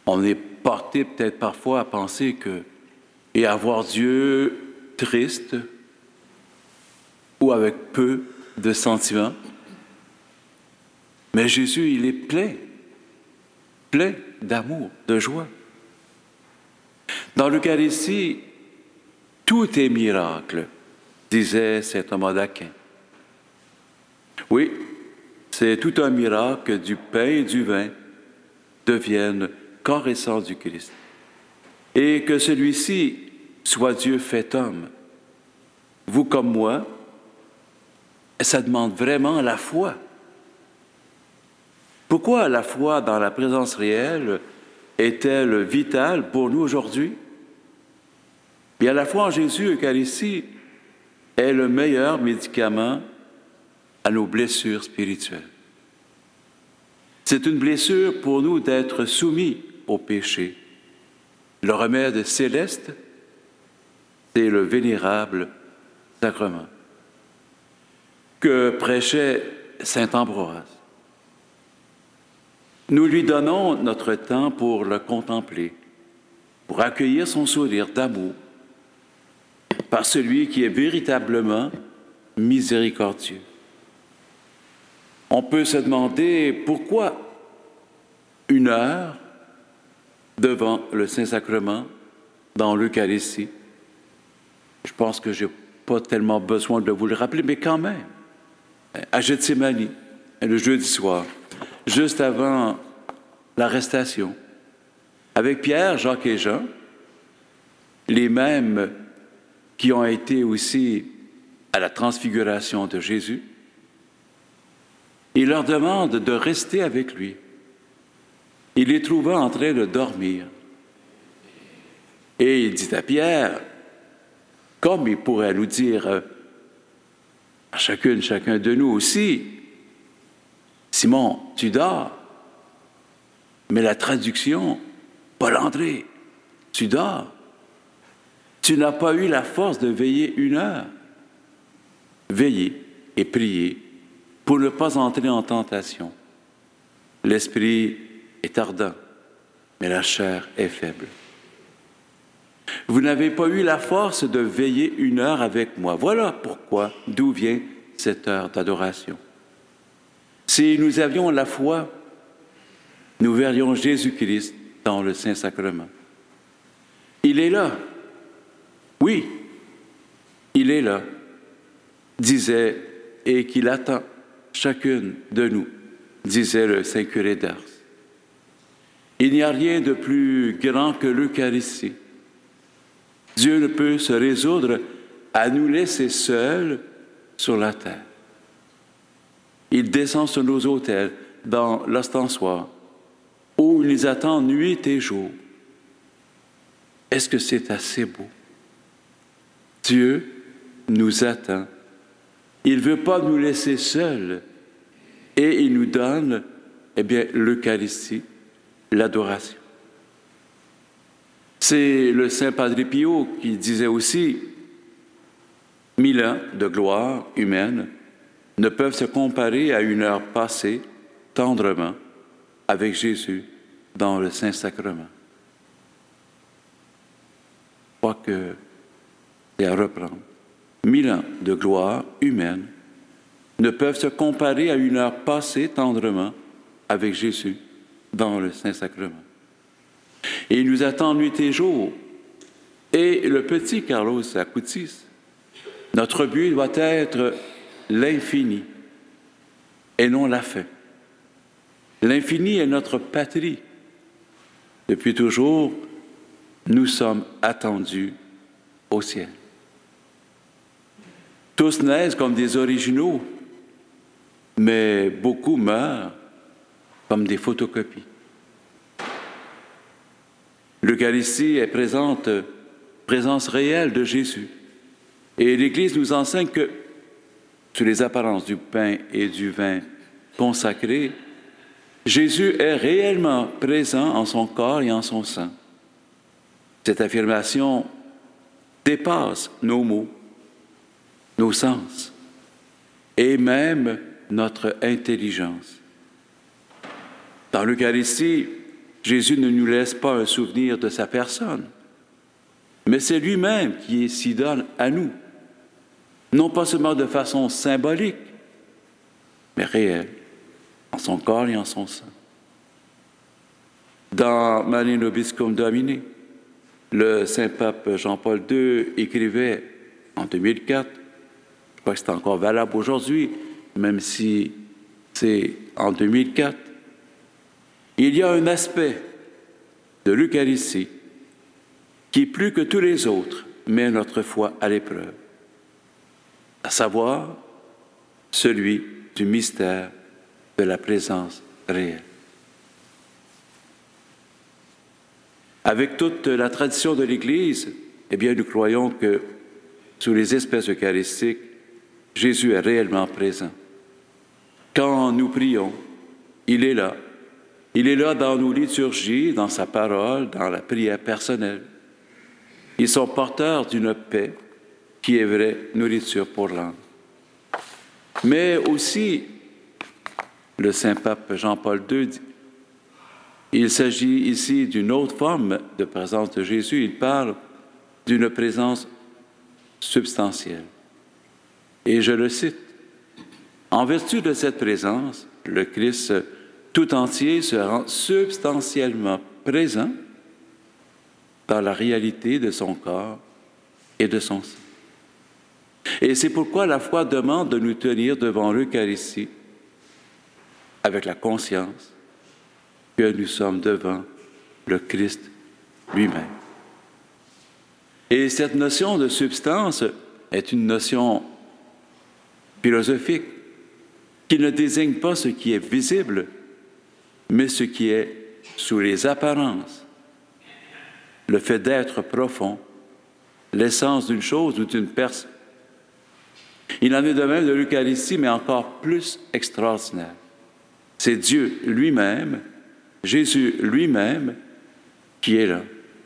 On est porté peut-être parfois à penser et à voir Dieu triste ou avec peu de sentiments. Mais Jésus, il est plein d'amour, de joie. Dans l'Eucharistie, tout est miracle, disait saint Thomas d'Aquin. Oui, c'est tout un miracle que du pain et du vin deviennent corps et sang du Christ. Et que celui-ci soit Dieu fait homme. Vous comme moi, ça demande vraiment la foi. Pourquoi la foi dans la présence réelle est-elle vitale pour nous aujourd'hui? Bien, la foi en Jésus Eucharistie est le meilleur médicament à nos blessures spirituelles. C'est une blessure pour nous d'être soumis au péché. Le remède céleste, c'est le vénérable sacrement que prêchait saint Ambroise. Nous lui donnons notre temps pour le contempler, pour accueillir son sourire d'amour par celui qui est véritablement miséricordieux. On peut se demander pourquoi 1 heure devant le Saint-Sacrement dans l'Eucharistie. Je pense que je n'ai pas tellement besoin de vous le rappeler, mais quand même, à Gethsémani, le jeudi soir, juste avant l'arrestation, avec Pierre, Jacques et Jean, les mêmes qui ont été aussi à la transfiguration de Jésus, il leur demande de rester avec lui. Il les trouva en train de dormir. Et il dit à Pierre, comme il pourrait nous dire à chacun de nous aussi, Simon, tu dors. Mais la traduction, Paul-André, tu dors. Tu n'as pas eu la force de veiller 1 heure. Veillez et priez pour ne pas entrer en tentation. L'esprit est ardent, mais la chair est faible. Vous n'avez pas eu la force de veiller 1 heure avec moi. Voilà pourquoi, d'où vient cette heure d'adoration. Si nous avions la foi, nous verrions Jésus-Christ dans le Saint-Sacrement. Il est là. Oui, il est là, disait, et qu'il attend chacune de nous, disait le Saint curé d'Ars. Il n'y a rien de plus grand que l'Eucharistie. Dieu ne peut se résoudre à nous laisser seuls sur la terre. Il descend sur nos autels dans l'ostensoir, où il nous attend nuit et jour. Est-ce que c'est assez beau? Dieu nous attend. Il ne veut pas nous laisser seuls et il nous donne, l'Eucharistie, l'adoration. C'est le Saint Padre Pio qui disait aussi « 1000 ans de gloire humaine ne peuvent se comparer à 1 heure passée tendrement avec Jésus dans le Saint-Sacrement. » Je crois que c'est à reprendre. 1000 ans de gloire humaine ne peuvent se comparer à 1 heure passée tendrement avec Jésus dans le Saint-Sacrement. Et il nous attend nuit et jour. Et le petit Carlos Acutis, notre but doit être l'infini et non la fin. L'infini est notre patrie. Depuis toujours, nous sommes attendus au ciel. Tous naissent comme des originaux, mais beaucoup meurent comme des photocopies. L'Eucharistie est présence réelle de Jésus. Et l'Église nous enseigne que, sous les apparences du pain et du vin consacrés, Jésus est réellement présent en son corps et en son sang. Cette affirmation dépasse nos mots, nos sens et même notre intelligence. Dans l'Eucharistie, Jésus ne nous laisse pas un souvenir de sa personne, mais c'est lui-même qui s'y donne à nous, non pas seulement de façon symbolique, mais réelle, en son corps et en son sein. Dans Mané Nobiscum Domini, le Saint-Pape Jean-Paul II écrivait en 2004, je crois que c'est encore valable aujourd'hui, même si c'est en 2004, il y a un aspect de l'Eucharistie qui, plus que tous les autres, met notre foi à l'épreuve, à savoir celui du mystère de la présence réelle. Avec toute la tradition de l'Église, eh bien, nous croyons que sous les espèces eucharistiques, Jésus est réellement présent. Quand nous prions, il est là. Il est là dans nos liturgies, dans sa parole, dans la prière personnelle. Ils sont porteurs d'une paix qui est vraie nourriture pour l'âme. Mais aussi, le Saint-Pape Jean-Paul II dit, il s'agit ici d'une autre forme de présence de Jésus. Il parle d'une présence substantielle. Et je le cite, « En vertu de cette présence, le Christ tout entier se rend substantiellement présent dans la réalité de son corps et de son sang. » Et c'est pourquoi la foi demande de nous tenir devant l'Eucharistie avec la conscience que nous sommes devant le Christ lui-même. Et cette notion de substance est une notion philosophique qui ne désigne pas ce qui est visible, mais ce qui est sous les apparences. Le fait d'être profond, l'essence d'une chose ou d'une personne. Il en est de même de l'Eucharistie, mais encore plus extraordinaire. C'est Dieu lui-même, Jésus lui-même, qui est là.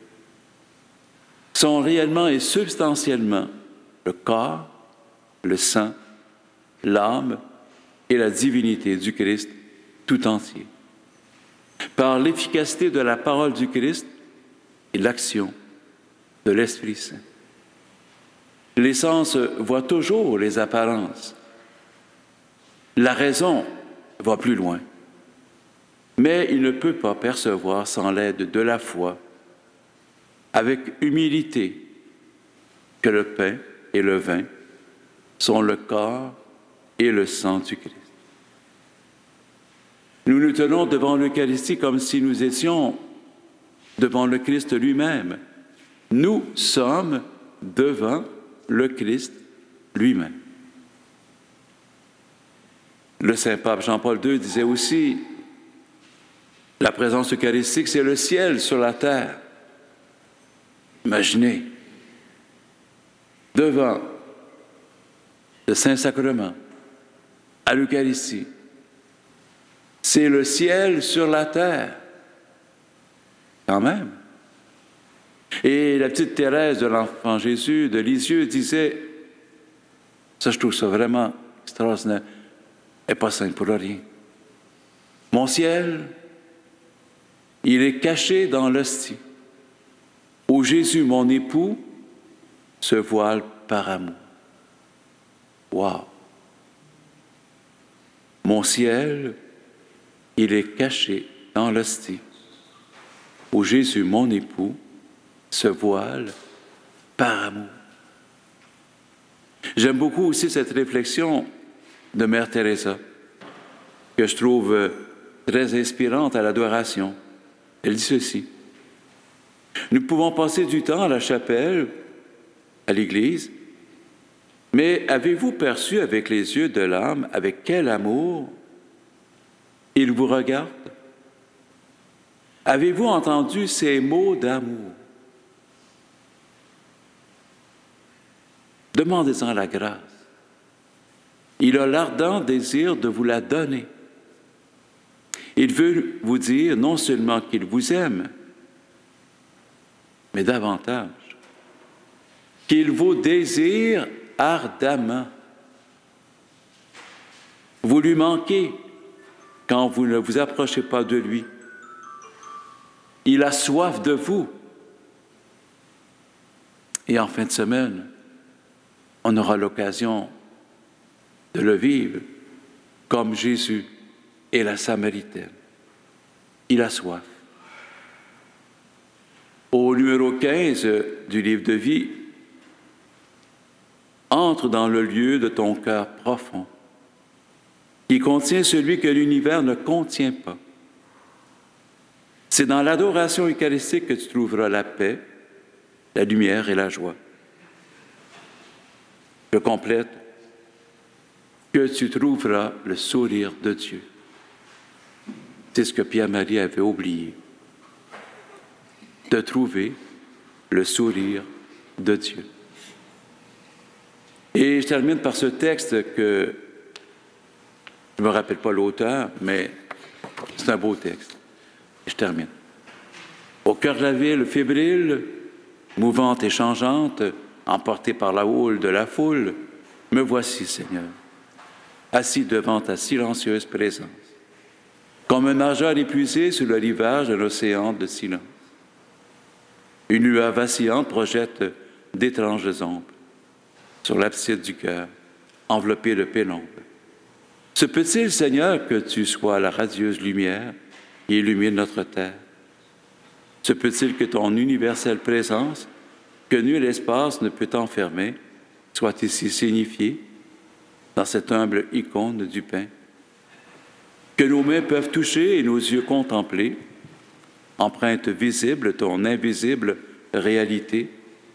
Sont réellement et substantiellement le corps, le sang, l'âme et la divinité du Christ tout entier. Par l'efficacité de la parole du Christ et l'action de l'Esprit Saint. Les sens voient toujours les apparences. La raison va plus loin. Mais il ne peut pas percevoir sans l'aide de la foi, avec humilité, que le pain et le vin sont le corps et le sang du Christ. Nous nous tenons devant l'Eucharistie comme si nous étions devant le Christ lui-même. Nous sommes devant le Christ lui-même. Le Saint-Pape Jean-Paul II disait aussi, la présence eucharistique, c'est le ciel sur la terre. Imaginez, devant le Saint-Sacrement, à l'Eucharistie, c'est le ciel sur la terre. Quand même. Et la petite Thérèse de l'Enfant Jésus de Lisieux disait, ça je trouve ça vraiment extraordinaire, elle n'est pas sainte pour rien. Mon ciel, il est caché dans l'hostie, où Jésus, mon époux, se voile par amour. Wow! Mon ciel, il est caché dans l'hostie, où Jésus, mon époux, se voile par amour. J'aime beaucoup aussi cette réflexion de Mère Teresa, que je trouve très inspirante à l'adoration. Elle dit ceci, « Nous pouvons passer du temps à la chapelle, à l'église, mais avez-vous perçu avec les yeux de l'âme avec quel amour il vous regarde? Avez-vous entendu ces mots d'amour? Demandez-en la grâce. Il a l'ardent désir de vous la donner. Il veut vous dire non seulement qu'il vous aime, mais davantage, qu'il vous désire ardemment. Vous lui manquez quand vous ne vous approchez pas de lui. Il a soif de vous. Et en fin de semaine, on aura l'occasion de le vivre comme Jésus et la Samaritaine. Il a soif. Au numéro 15 du livre de vie, entre dans le lieu de ton cœur profond, qui contient celui que l'univers ne contient pas. C'est dans l'adoration eucharistique que tu trouveras la paix, la lumière et la joie. Je complète que tu trouveras le sourire de Dieu. C'est ce que Pierre-Marie avait oublié. De trouver le sourire de Dieu. Et je termine par ce texte que je ne me rappelle pas l'auteur, mais c'est un beau texte. Et je termine. Au cœur de la ville fébrile, mouvante et changeante, emportée par la houle de la foule, me voici, Seigneur, assis devant ta silencieuse présence, comme un nageur épuisé sur le rivage d'un océan de silence. Une lueur vacillante projette d'étranges ombres sur l'abside du cœur, enveloppée de pénombre. Se peut-il, Seigneur, que tu sois la radieuse lumière qui illumine notre terre? Se peut-il que ton universelle présence, que nul espace ne peut enfermer, soit ici signifiée dans cette humble icône du pain? Que nos mains peuvent toucher et nos yeux contempler, empreinte visible de ton invisible réalité,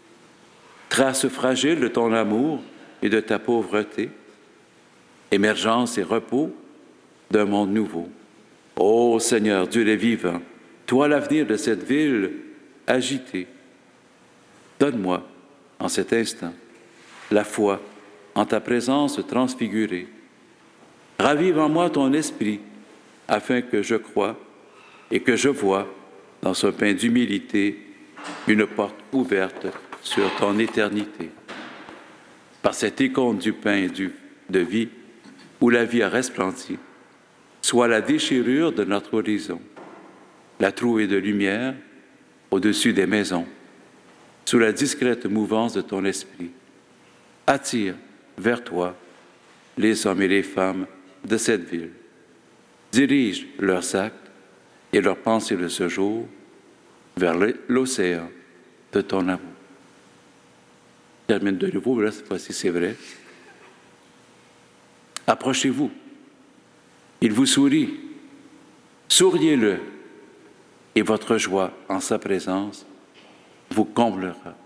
trace fragile de ton amour et de ta pauvreté, émergence et repos d'un monde nouveau. Ô Seigneur, Dieu des vivants, toi l'avenir de cette ville agitée, donne-moi en cet instant la foi en ta présence transfigurée. Ravive en moi ton esprit afin que je croie et que je vois dans ce pain d'humilité une porte ouverte sur ton éternité. Par cette icône du pain de vie, où la vie a resplendi, soit la déchirure de notre horizon, la trouée de lumière au-dessus des maisons, sous la discrète mouvance de ton esprit. Attire vers toi les hommes et les femmes de cette ville. Dirige leurs actes et leurs pensées de ce jour vers l'océan de ton amour. Je termine de nouveau, mais là, cette fois-ci, c'est vrai. Approchez-vous. Il vous sourit. Souriez-le. Et votre joie en sa présence vous comblera.